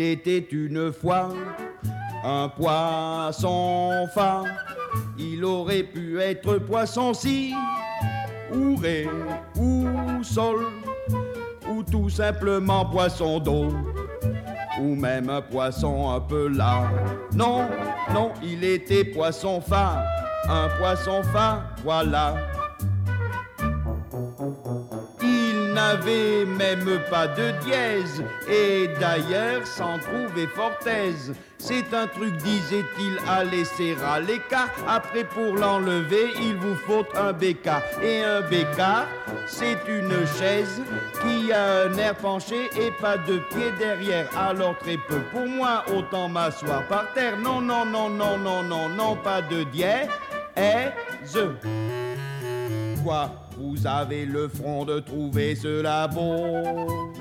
Il était une fois un poisson fin. Il aurait pu être poisson-ci, ou ré, ou sol, ou tout simplement poisson d'eau, ou même un poisson un peu là. Non, non, il était poisson fin, un poisson fin, voilà. Il n'avait même pas de dièse, et d'ailleurs s'en trouvait fort aise. C'est un truc, disait-il, à laisser à l'écart. Après, pour l'enlever, il vous faut un béca. Et un béca, c'est une chaise qui a un air penché et pas de pied derrière. Alors très peu pour moi, autant m'asseoir par terre. Non, non, non, non, non, non, non, pas de dièse. Quoi, vous avez le front de trouver cela beau?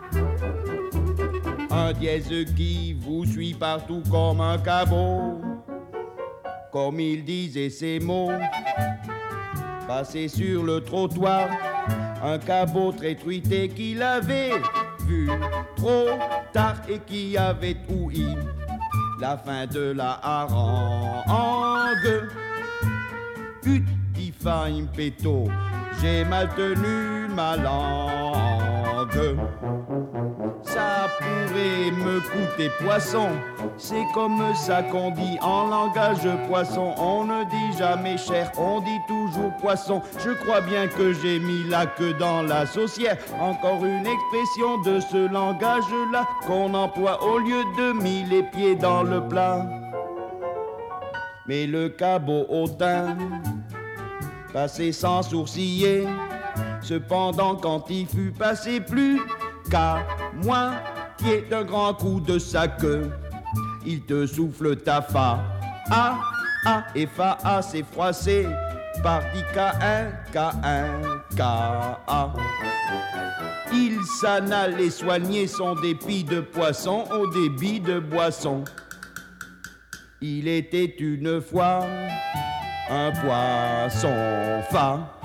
Un dièse qui vous suit partout comme un cabot. Comme il disait ces mots, passé sur le trottoir, un cabot très truité qu'il avait vu trop tard et qui avait ouï la fin de la harangue. Utifa impeto, j'ai mal tenu ma langue. Ça pourrait me coûter poisson, c'est comme ça qu'on dit en langage poisson. On ne dit jamais cher, on dit toujours poisson. Je crois bien que j'ai mis la queue dans la saucière. Encore une expression de ce langage-là qu'on emploie au lieu de mis les pieds dans le plat. Mais le cabot hautain passait sans sourciller. Cependant quand il fut passé plus qu'à moitié d'un grand coup de sa queue, il te souffle ta fa, ah, ah, et fa, ah, c'est froissé, parti K1, K1, K-A. Il s'en allait soigner son dépit de poisson au débit de boisson. Il était une fois un poisson fin.